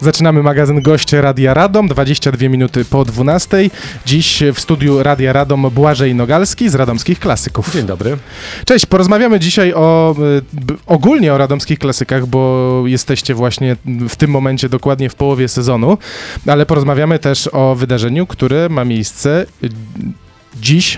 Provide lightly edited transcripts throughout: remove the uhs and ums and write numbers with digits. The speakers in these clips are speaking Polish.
Zaczynamy magazyn Goście Radia Radom, 22 minuty po 12. Dziś w studiu Radia Radom Błażej Nogalski z Radomskich Klasyków. Dzień dobry. Cześć, porozmawiamy dzisiaj ogólnie o radomskich klasykach, bo jesteście właśnie w tym momencie dokładnie w połowie sezonu, ale porozmawiamy też o wydarzeniu, które ma miejsce dziś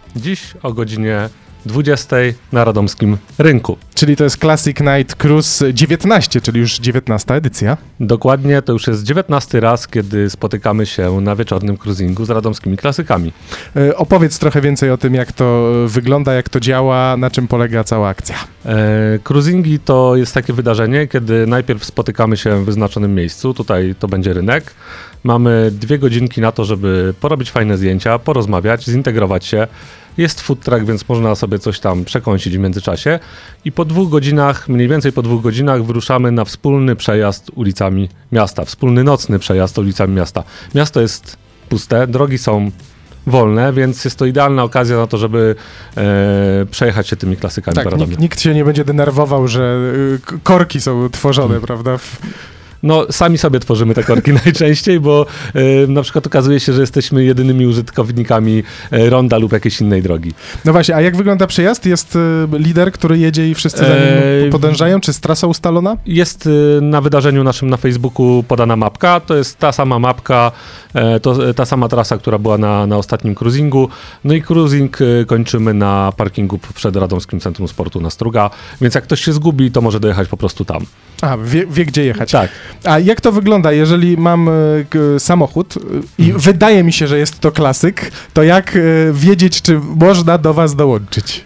o godzinie 20 na Radomskim Rynku. Czyli to jest Classic Night Cruise 19, czyli już 19 edycja. Dokładnie, to już jest 19 raz, kiedy spotykamy się na wieczornym cruisingu z radomskimi klasykami. Opowiedz trochę więcej o tym, jak to wygląda, jak to działa, na czym polega cała akcja. Cruisingi to jest takie wydarzenie, kiedy najpierw spotykamy się w wyznaczonym miejscu, tutaj to będzie rynek. Mamy 2 godzinki na to, żeby porobić fajne zdjęcia, porozmawiać, zintegrować się. Jest food truck, więc można sobie coś tam przekąsić w międzyczasie i po 2 godzinach, mniej więcej po 2 godzinach wyruszamy na wspólny przejazd ulicami miasta, wspólny nocny przejazd ulicami miasta. Miasto jest puste, drogi są wolne, więc jest to idealna okazja na to, żeby przejechać się tymi klasykami. Tak, nikt się nie będzie denerwował, że korki są tworzone, prawda? No, sami sobie tworzymy te korki najczęściej, bo na przykład okazuje się, że jesteśmy jedynymi użytkownikami ronda lub jakiejś innej drogi. No właśnie, a jak wygląda przejazd? Jest lider, który jedzie i wszyscy za nim podążają? Czy jest trasa ustalona? Jest na wydarzeniu naszym na Facebooku podana mapka. To jest ta sama mapka, ta sama trasa, która była na ostatnim cruisingu. No i cruising kończymy na parkingu przed Radomskim Centrum Sportu na Struga, więc jak ktoś się zgubi, to może dojechać po prostu tam. A, wie gdzie jechać. Tak. A jak to wygląda, jeżeli mam samochód i wydaje mi się, że jest to klasyk, to jak wiedzieć, czy można do was dołączyć?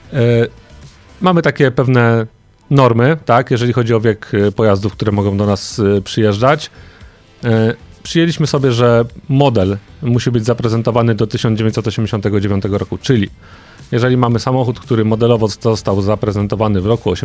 Mamy takie pewne normy, tak, jeżeli chodzi o wiek pojazdów, które mogą do nas przyjeżdżać. Przyjęliśmy sobie, że model musi być zaprezentowany do 1989 roku, czyli jeżeli mamy samochód, który modelowo został zaprezentowany w roku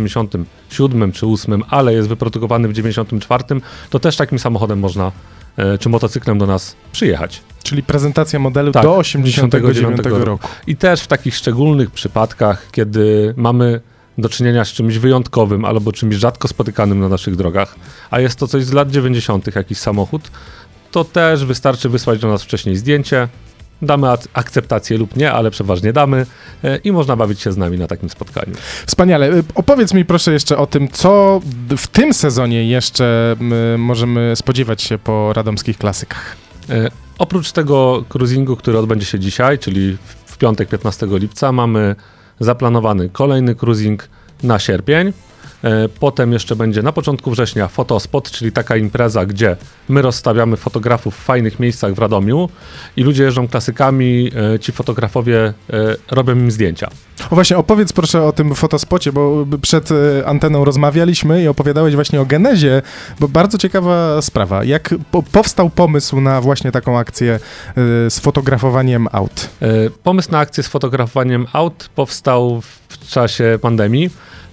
87 czy 8, ale jest wyprodukowany w 94, to też takim samochodem można, czy motocyklem do nas przyjechać. Czyli prezentacja modelu tak, do 89 roku. I też w takich szczególnych przypadkach, kiedy mamy do czynienia z czymś wyjątkowym albo czymś rzadko spotykanym na naszych drogach, a jest to coś z lat 90. jakiś samochód, to też wystarczy wysłać do nas wcześniej zdjęcie. Damy akceptację lub nie, ale przeważnie damy i można bawić się z nami na takim spotkaniu. Wspaniale. Opowiedz mi proszę jeszcze o tym, co w tym sezonie jeszcze możemy spodziewać się po radomskich klasykach. Oprócz tego cruisingu, który odbędzie się dzisiaj, czyli w piątek 15 lipca, mamy zaplanowany kolejny cruising na sierpień. Potem jeszcze będzie na początku września fotospot, czyli taka impreza, gdzie my rozstawiamy fotografów w fajnych miejscach w Radomiu i ludzie jeżdżą klasykami, ci fotografowie robią im zdjęcia. O właśnie, opowiedz proszę o tym fotospocie, bo przed anteną rozmawialiśmy i opowiadałeś właśnie o genezie, bo bardzo ciekawa sprawa. Jak powstał pomysł na właśnie taką akcję z fotografowaniem aut? Pomysł na akcję z fotografowaniem aut powstał w czasie pandemii.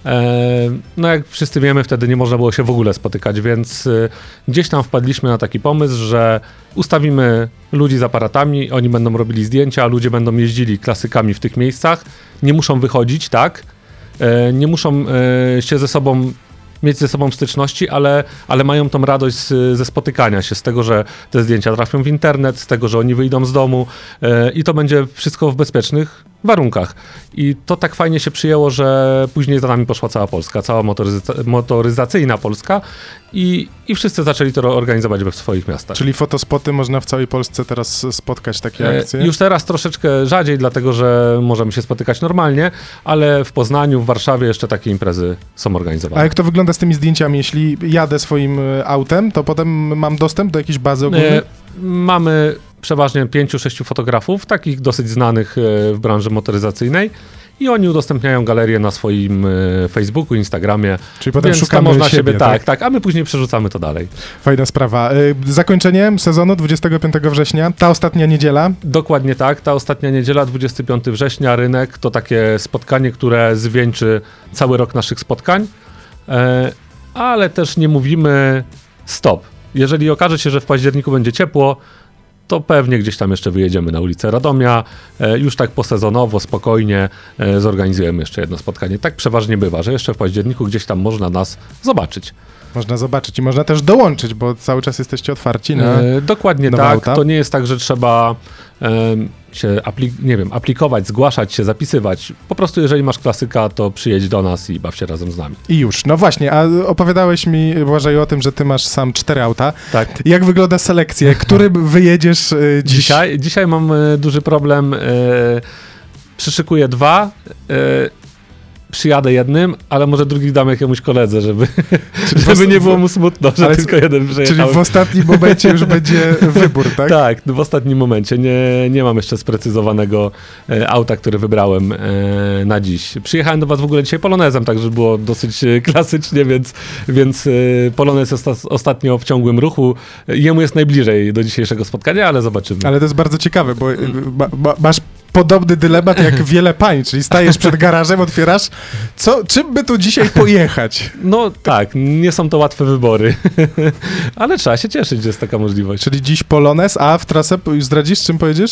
No jak wszyscy wiemy, wtedy nie można było się w ogóle spotykać, więc gdzieś tam wpadliśmy na taki pomysł, że ustawimy ludzi z aparatami, oni będą robili zdjęcia, ludzie będą jeździli klasykami w tych miejscach, nie muszą wychodzić, tak, nie muszą się mieć ze sobą styczności, ale mają tą radość ze spotykania się, z tego, że te zdjęcia trafią w internet, z tego, że oni wyjdą z domu i to będzie wszystko w bezpiecznych warunkach. I to tak fajnie się przyjęło, że później za nami poszła cała Polska, cała motoryzacyjna Polska i wszyscy zaczęli to organizować we swoich miastach. Czyli fotospoty można w całej Polsce teraz spotkać, takie akcje? Już teraz troszeczkę rzadziej, dlatego że możemy się spotykać normalnie, ale w Poznaniu, w Warszawie jeszcze takie imprezy są organizowane. A jak to wygląda z tymi zdjęciami? Jeśli jadę swoim autem, to potem mam dostęp do jakiejś bazy ogólnej? Mamy przeważnie 5-6 fotografów, takich dosyć znanych w branży motoryzacyjnej i oni udostępniają galerię na swoim Facebooku, Instagramie. Czyli potem więc szukamy można siebie, tak, a my później przerzucamy to dalej. Fajna sprawa. Zakończenie sezonu 25 września, ta ostatnia niedziela? Dokładnie tak, ta ostatnia niedziela, 25 września, rynek, to takie spotkanie, które zwieńczy cały rok naszych spotkań, ale też nie mówimy stop. Jeżeli okaże się, że w październiku będzie ciepło, to pewnie gdzieś tam jeszcze wyjedziemy na ulicę Radomia. Już tak posezonowo, spokojnie zorganizujemy jeszcze jedno spotkanie. Tak przeważnie bywa, że jeszcze w październiku gdzieś tam można nas zobaczyć. Można zobaczyć i można też dołączyć, bo cały czas jesteście otwarci na Dokładnie nowe tak. auta. To nie jest tak, że trzeba się aplikować, zgłaszać się, zapisywać. Po prostu jeżeli masz klasyka, to przyjedź do nas i baw się razem z nami. I już. No właśnie, a opowiadałeś mi, Błażeju, o tym, że ty masz sam 4 auta. Tak. Jak wygląda selekcja? Który wyjedziesz dziś? Dzisiaj mam duży problem. Przyszykuję 2. Przyjadę jednym, ale może drugi dam jakiemuś koledze, żeby nie było mu smutno, że tylko jeden przyjechał. Czyli w ostatnim momencie już będzie wybór, tak? Tak, w ostatnim momencie. Nie mam jeszcze sprecyzowanego auta, które wybrałem na dziś. Przyjechałem do was w ogóle dzisiaj Polonezem, także było dosyć klasycznie, więc Polonez jest ostatnio w ciągłym ruchu. Jemu jest najbliżej do dzisiejszego spotkania, ale zobaczymy. Ale to jest bardzo ciekawe, bo masz podobny dylemat jak wiele pań, czyli stajesz przed garażem, otwierasz, czym by tu dzisiaj pojechać? No tak, nie są to łatwe wybory, ale trzeba się cieszyć, że jest taka możliwość. Czyli dziś Polonez, a w trasę już zdradzisz, czym pojedziesz?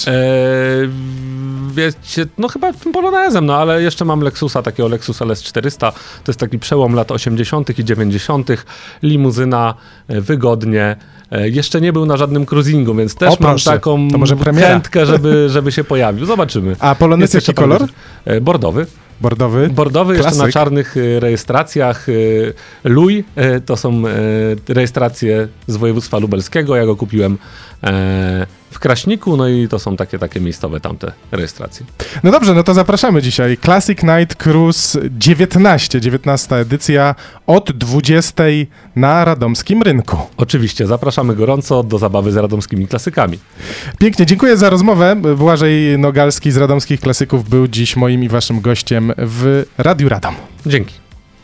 Wiecie, no chyba tym Polonezem, no ale jeszcze mam Lexusa, takiego Lexus LS400, to jest taki przełom lat 80. i 90. Limuzyna, wygodnie. Jeszcze nie był na żadnym cruisingu, więc też mam taką chętkę, żeby się pojawił. Zobaczymy. A Polonez jaki kolor? Bordowy. Bordowy, jeszcze na czarnych rejestracjach. Luj, to są rejestracje z województwa lubelskiego. Ja go kupiłem w Kraśniku, no i to są takie miejscowe tamte rejestracje. No dobrze, no to zapraszamy dzisiaj. Classic Night Cruise 19 edycja od 20 na radomskim rynku. Oczywiście, zapraszamy gorąco do zabawy z radomskimi klasykami. Pięknie, dziękuję za rozmowę. Błażej Nogalski z Radomskich Klasyków był dziś moim i waszym gościem w Radiu Radom. Dzięki.